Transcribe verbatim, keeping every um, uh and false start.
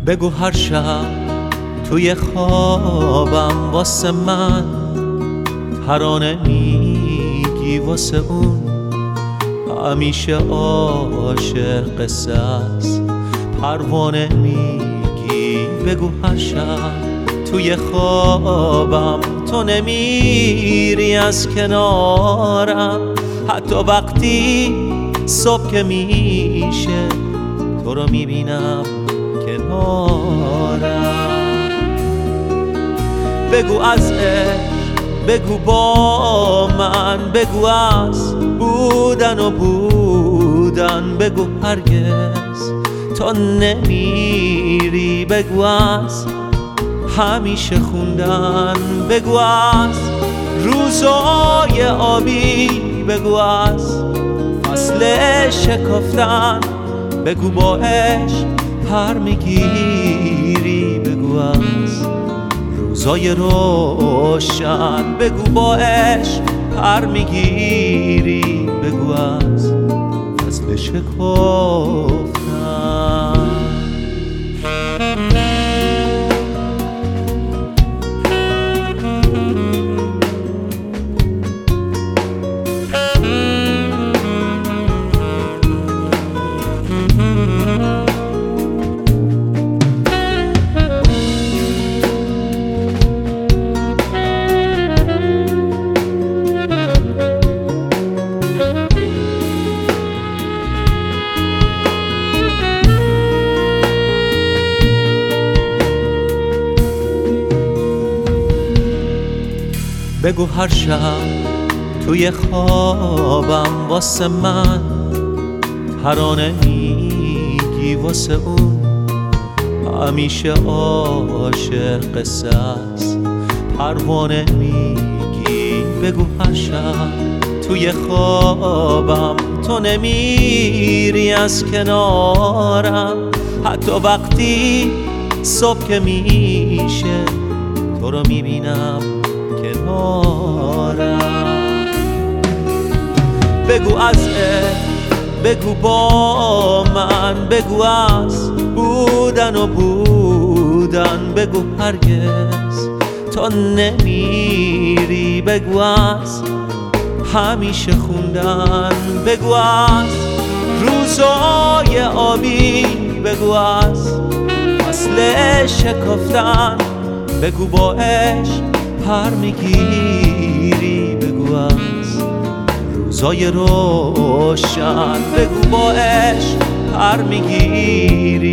بگو هر شب توی خوابم واسه من ترانه میگی واسه اون همیشه عاشق قصه است پروانه میگی. بگو هر شب توی خوابم تو نمیری از کنارم، حتی وقتی صبح که میشه تو رو میبینم کنارم. بگو از عشق، بگو با من، بگو از بودن و بودن، بگو هرگز تو نمیری، بگو از همیشه خوندن، بگو از روزای آبی، بگو از فصل شکفتن، بگو با عشق پر میگیری، بگو از روزای روشن، بگو با عشق پر میگیری، بگو از فصل شکفتن. بگو هر شب توی خوابم واسه من ترانه میگی واسه اون همیشه عاشق قصه است پروانه میگی. بگو هر شب توی خوابم تو نمیری از کنارم، حتی وقتی صبح که میشه تو رو میبینم کنارم. بگو از عشق، بگو با من، بگو از بودن و بودن، بگو هرگز تو نمیری، بگو از همیشه خوندن، بگو از روزای آبی، بگو از فصل شکفتن، بگو با عشق پر میگیری، بگو از روزای روشن، بگو با عشق پر میگیری.